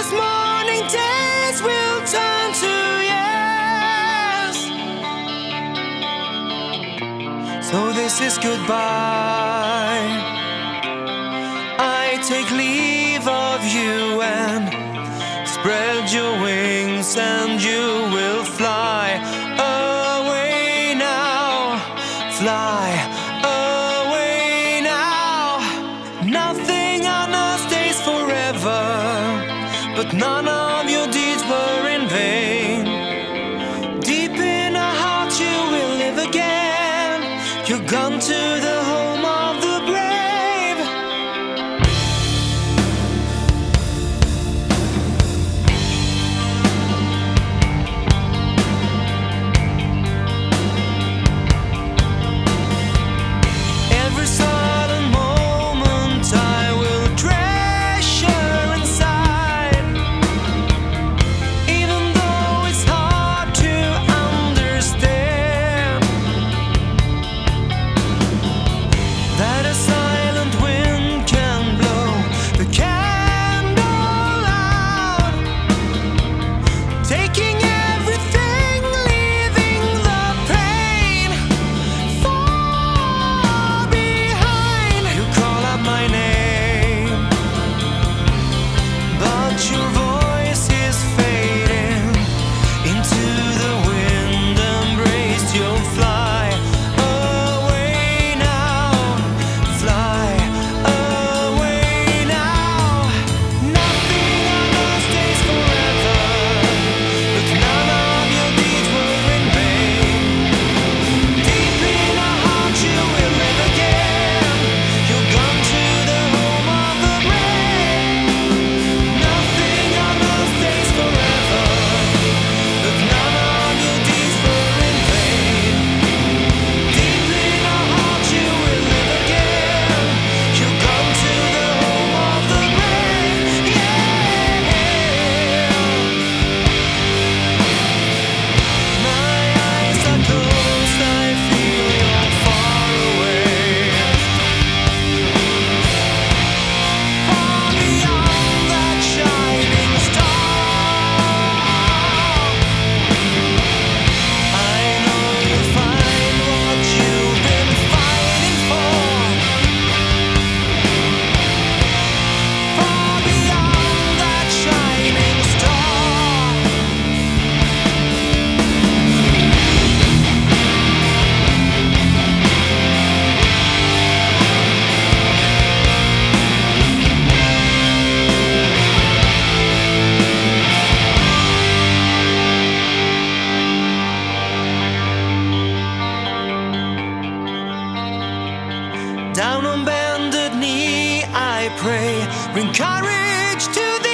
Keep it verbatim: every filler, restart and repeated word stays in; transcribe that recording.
Those morning days will turn to years. So this is goodbye. I take leave of you and spread your wings, and you will fly away now. Fly away now. Nothing on earth stays forever, but none of your deeds were in vain. Deep in our hearts you will live again. You're gone to the home of the brave. Every silent moment I will treasure inside, even though it's hard to understand that a silent wind can blow the candle out, taking everything, leaving the pain far behind. You call out my name, but your voice is fading into the wind embraced. You'll fly away now, fly away now. Nothing on earth stays forever, but none of your deeds were in vain. Deep in our hearts you will live again. You're gone to the home of the brave. Nothing on earth stays forever, but none of your deeds were in vain. Deep in our hearts you will live again. You're gone to the home of the brave. Yeah. My eyes are closed, I feel you're far away, far beyond that shining star. I know you'll find what you've been fighting for, far beyond that shining star. Down on bended knee I pray, bring courage to the